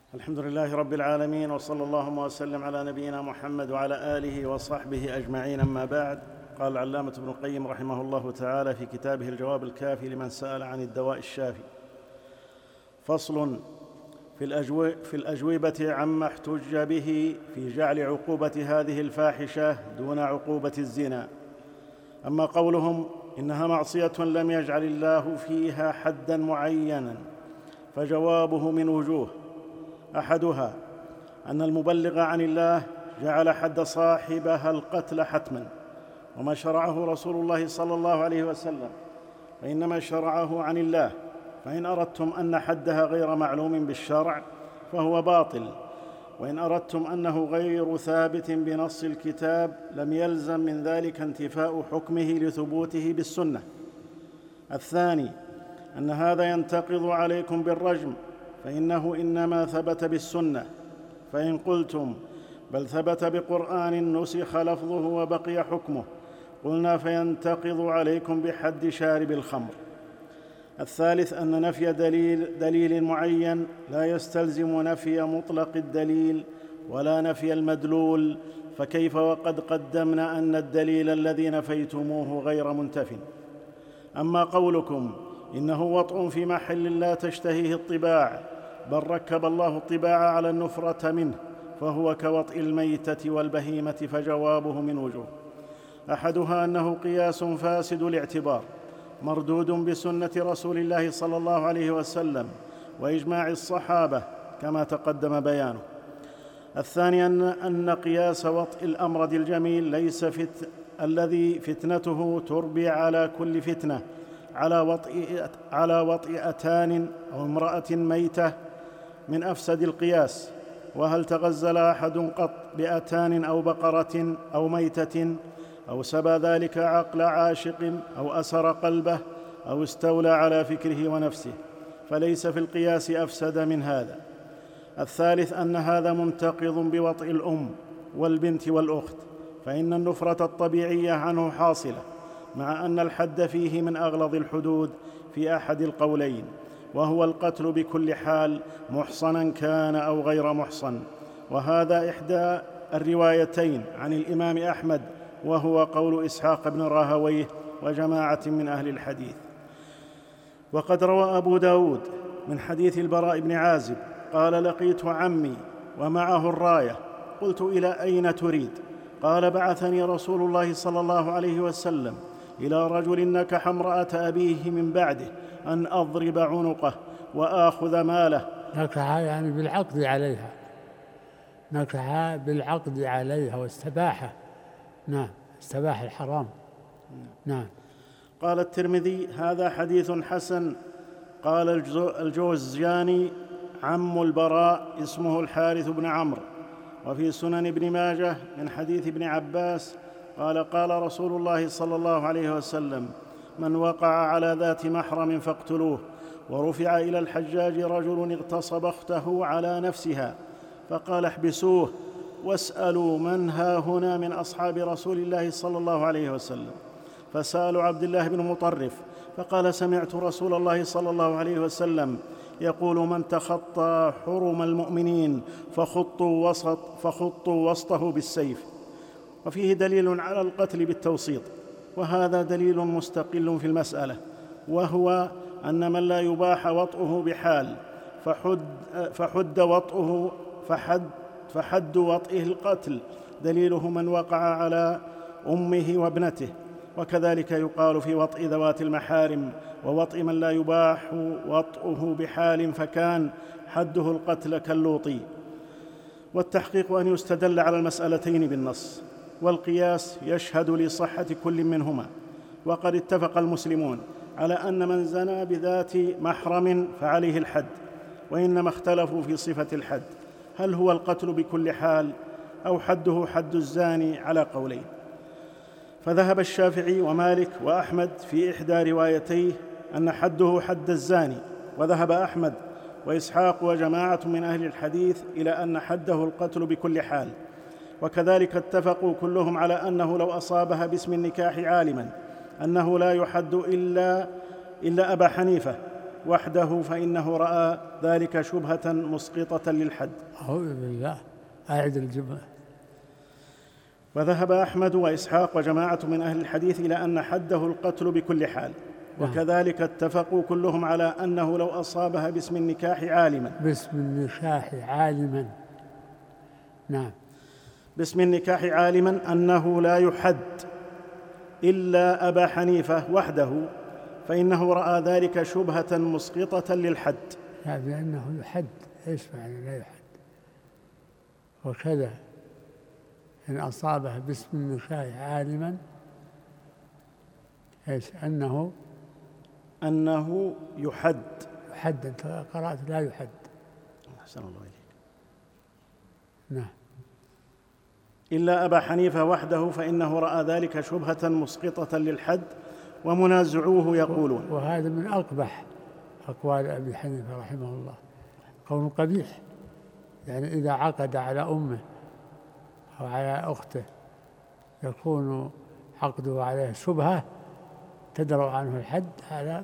الحمد لله رب العالمين، وصلى اللهم وسلم على نبينا محمد وعلى آله وصحبه أجمعين. أما بعد، قال العلامة ابن القيم رحمه الله تعالى في كتابه الجواب الكافي لمن سأل عن الدواء الشافي: فصل في الأجوبة عما احتج به في جعل عقوبة هذه الفاحشة دون عقوبة الزنا. أما قولهم إنها معصية لم يجعل الله فيها حداً معيناً، فجوابه من وجوه: أحدها أن المبلغ عن الله جعل حد صاحبها القتل حتماً، وما شرعه رسول الله صلى الله عليه وسلم فإنما شرعه عن الله، فإن أردتم أن حدها غير معلوم بالشرع فهو باطل، وإن أردتم أنه غير ثابت بنص الكتاب لم يلزم من ذلك انتفاء حكمه لثبوته بالسنة. الثاني أن هذا ينتقض عليكم بالرجم، فإنه إنما ثبت بالسنة، فإن قلتم بل ثبت بقرآن نسخ لفظه وبقي حكمه، قلنا فينتقض عليكم بحد شارب الخمر. الثالث أن نفي دليل معين لا يستلزم نفي مطلق الدليل ولا نفي المدلول، فكيف وقد قدمنا أن الدليل الذي نفيتموه غير منتف. أما قولكم إنه وطء في محل لا تشتهيه الطباع، بل ركب الله الطباع على النفرة منه، فهو كوطء الميتة والبهيمة، فجوابه من وجوه: أحدها أنه قياس فاسد الاعتبار مردود بسنة رسول الله صلى الله عليه وسلم وإجماع الصحابة كما تقدم بيانه. الثاني أن قياس وطء الأمرد الجميل ليس الذي فتنته تربي على كل فتنة على وطء أتان أو امرأة ميتة من أفسد القياس. وهل تغزل أحد قط بأتان أو بقرة أو ميتة أو سبى ذلك عقل عاشق أو أسر قلبه أو استولى على فكره ونفسه، فليس في القياس أفسد من هذا. الثالث أن هذا منتقض بوطء الأم والبنت والأخت، فإن النفرة الطبيعية عنه حاصلة، مع أن الحد فيه من أغلظ الحدود في أحد القولين، وهو القتل بكل حال محصنا كان أو غير محصن، وهذا إحدى الروايتين عن الإمام أحمد، وهو قول إسحاق بن راهويه وجماعة من أهل الحديث. وقد روى أبو داود من حديث البراء بن عازب قال: لقيت عمي ومعه الراية، قلت: إلى أين تريد؟ قال: بعثني رسول الله صلى الله عليه وسلم إلى رجل نكح امرأة أبيه من بعده أن أضرب عنقه وآخذ ماله. نكح يعني بالعقد عليها، نكح بالعقد عليها واستباحه. نعم، استباح الحرام. نعم. قال الترمذي: هذا حديث حسن. قال الجوزجاني: عم البراء اسمه الحارث بن عمرو. وفي سنن ابن ماجه من حديث ابن عباس قال: قال رسول الله صلى الله عليه وسلم: من وقع على ذات محرم فاقتلوه. ورفع إلى الحجاج رجل اغتصب أخته على نفسها، فقال: احبسوه واسألوا من ها هنا من أصحاب رسول الله صلى الله عليه وسلم. فسألوا عبد الله بن مطرف فقال: سمعت رسول الله صلى الله عليه وسلم يقول: من تخطى حرم المؤمنين فخطوا وسطه بالسيف. وفيه دليل على القتل بالتوسيط، وهذا دليل مستقل في المسألة، وهو أن من لا يباح وطئه بحال فحد وطئه القتل، دليله من وقع على أمه وابنته. وكذلك يقال في وطئ ذوات المحارم ووطئ من لا يباح وطئه بحال، فكان حده القتل كاللوطي. والتحقيق أن يستدل على المسألتين بالنص، والقياس يشهد لصحة كل منهما. وقد اتفق المسلمون على أن من زنى بذات محرم فعليه الحد، وإنما اختلفوا في صفة الحد، هل هو القتل بكل حال أو حده حد الزاني، على قولين. فذهب الشافعي ومالك وأحمد في إحدى روايتيه أن حده حد الزاني، وذهب أحمد وإسحاق وجماعة من أهل الحديث إلى أن حده القتل بكل حال. وكذلك اتفقوا كلهم على أنه لو أصابها باسم النكاح عالما أنه لا يحد إلا أبا حنيفة، وحده فإنه رأى ذلك شبهة مسقطة للحد. أعوذ بالله، أعد الجملة. وذهب أحمد وإسحاق وجماعة من أهل الحديث إلى أن حده القتل بكل حال، وكذلك اتفقوا كلهم على أنه لو أصابها باسم النكاح عالما، باسم النكاح عالما، نعم، باسم النكاح عالما أنه لا يحد إلا أبا حنيفة وحده فإنه رأى ذلك شبهة مسقطة للحد. لا، بأنه يحد، إيش معنى لا يحد؟ وكذا إن أصابه باسم النكاح عالما إيش؟ أنه يحد. أنت قرأت لا يحد. أحسن الله إليك. نعم. إلا أبا حنيفة وحده فإنه رأى ذلك شبهة مسقطة للحد، ومنازعوه يقولون. وهذا من أقبح أقوال أبي حنيفة رحمه الله، قول قبيح. يعني إذا عقد على أمه أو على أخته يكون عقده عليه شبهة تدرأ عنه الحد، هذا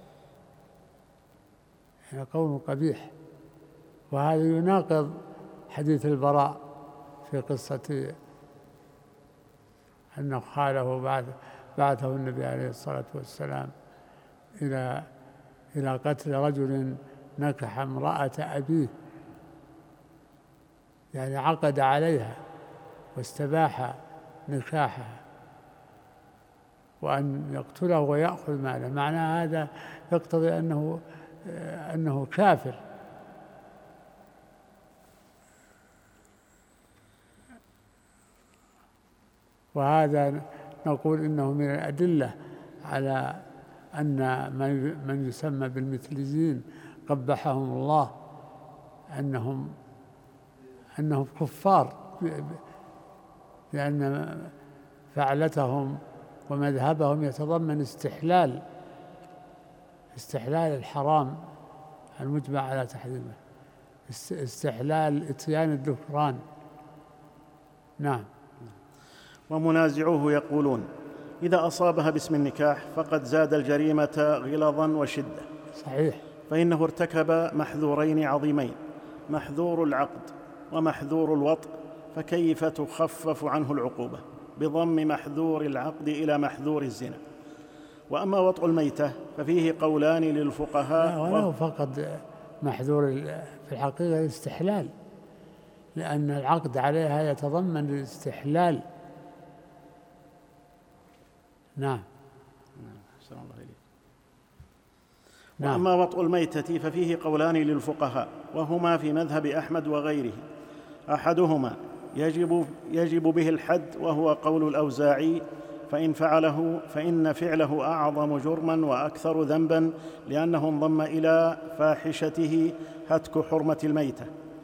يعني قول قبيح. وهذا يناقض حديث البراء في قصة أنه خاله بعثه النبي عليه الصلاة والسلام إلى قتل رجل نكح امرأة أبيه، يعني عقد عليها واستباح نكاحها، وأن يقتله ويأخذ ماله. معنى هذا يقتضي أنه كافر. وهذا نقول إنه من الأدلة على أن من يسمى بالمثليين قبحهم الله أنهم كفار، لأن فعلتهم ومذهبهم يتضمن استحلال الحرام المجمع على تحريمه، استحلال إتيان الذكران. نعم. ومنازعوه يقولون إذا أصابها باسم النكاح فقد زاد الجريمة غلظا وشدة. صحيح. فإنه ارتكب محذورين عظيمين، محذور العقد ومحذور الوطء، فكيف تخفف عنه العقوبة بضم محذور العقد إلى محذور الزنا؟ وأما وطء الميتة ففيه قولان للفقهاء. ولو فقد محذور في الحقيقة الاستحلال، لأن العقد عليها يتضمن الاستحلال. نعم. أحسن الله إليك. نعم. وأما وطء الميتة ففيه قولان للفقهاء، وهما في مذهب أحمد وغيره. أحدهما يجب به الحد، وهو قول الأوزاعي، فإن فعله فإن فعله أعظم جرما وأكثر ذنبا، لأنه انضم إلى فاحشته هتك حرمة الميتة.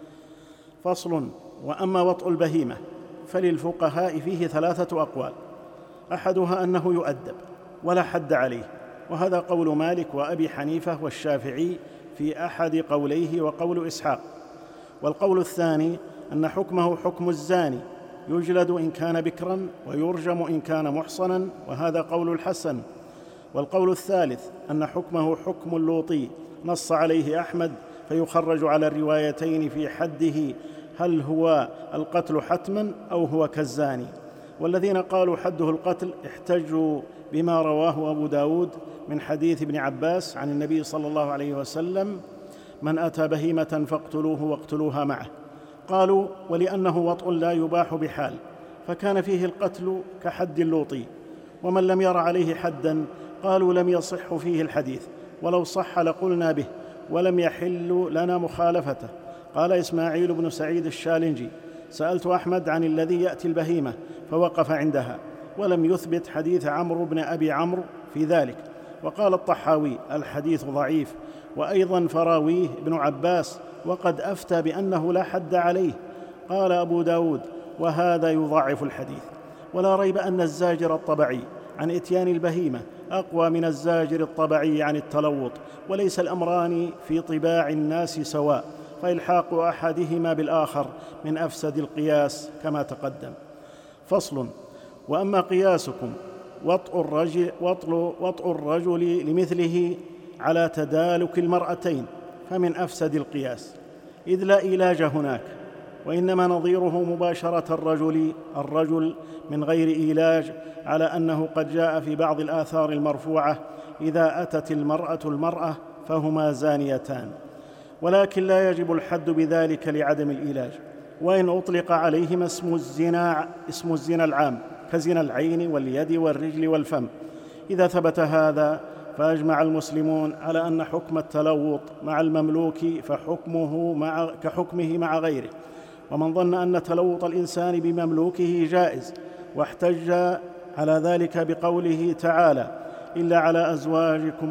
فصل. وأما وطء البهيمة فللفقهاء فيه 3 أقوال، أحدها أنه يؤدب ولا حد عليه، وهذا قول مالك وأبي حنيفة والشافعي في أحد قوليه وقول إسحاق. والقول الثاني أن حكمه حكم الزاني، يجلد إن كان بكرا ويرجم إن كان محصنا، وهذا قول الحسن. والقول الثالث أن حكمه حكم اللوطي، نص عليه أحمد، فيخرج على الروايتين في حده، هل هو القتل حتما أو هو كالزاني. والذين قالوا حده القتل احتجوا بما رواه أبو داود من حديث ابن عباس عن النبي صلى الله عليه وسلم: من أتى بهيمة فاقتلوه واقتلوها معه. قالوا: ولأنه وطء لا يباح بحال، فكان فيه القتل كحد اللوطي. ومن لم ير عليه حدا قالوا لم يصح فيه الحديث، ولو صح لقلنا به، ولم يحل لنا مخالفته. قال إسماعيل بن سعيد الشالنجي: سألت أحمد عن الذي يأتي البهيمة فوقف عندها، ولم يثبت حديث عمرو بن أبي عمرو في ذلك. وقال الطحاوي: الحديث ضعيف. وأيضا فراويه ابن عباس، وقد أفتى بأنه لا حد عليه. قال أبو داود: وهذا يضعف الحديث. ولا ريب أن الزاجر الطبعي عن إتيان البهيمة أقوى من الزاجر الطبعي عن التلوط، وليس الأمران في طباع الناس سواء، فإلحاق أحدهما بالآخر من أفسد القياس كما تقدم. فصل. وأما قياسكم وطء الرجل لمثله على تدالك المرأتين فمن أفسد القياس، إذ لا علاج هناك، وإنما نظيره مباشرة الرجل من غير علاج، على أنه قد جاء في بعض الآثار المرفوعة: إذا أتت المرأة فهما زانيتان. ولكن لا يجب الحد بذلك لعدم العلاج، وإن أطلق عليهما اسم الزنا العام كزنا العين واليد والرجل والفم. إذا ثبت هذا فأجمع المسلمون على أن حكم التلوط مع المملوك كحكمه مع غيره. ومن ظن أن تلوط الإنسان بمملوكه جائز واحتج على ذلك بقوله تعالى: إلا على أزواجهم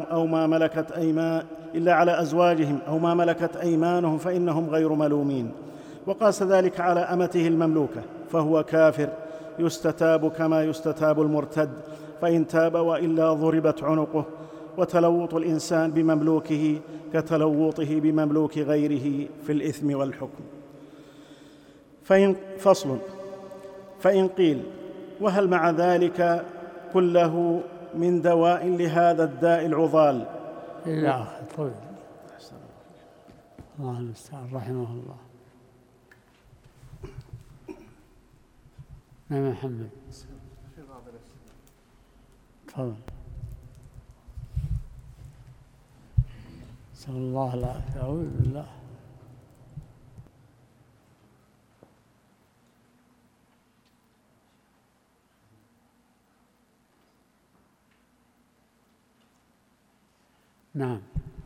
أو ما ملكت أيمانهم فإنهم غير ملومين، وقاس ذلك على أمته المملوكة، فهو كافر يستتاب كما يستتاب المرتد، فإن تاب وإلا ضربت عنقه. وتلوط الإنسان بمملوكه كتلوطه بمملوك غيره في الإثم والحكم. فإن قيل: وهل مع ذلك كله من دواء لهذا الداء العضال؟ إلى آخر طويل. الله المستعان، رحمه الله. نعم محمد، تفضل. نسأل الله العافية. أعوذ بالله. نعم.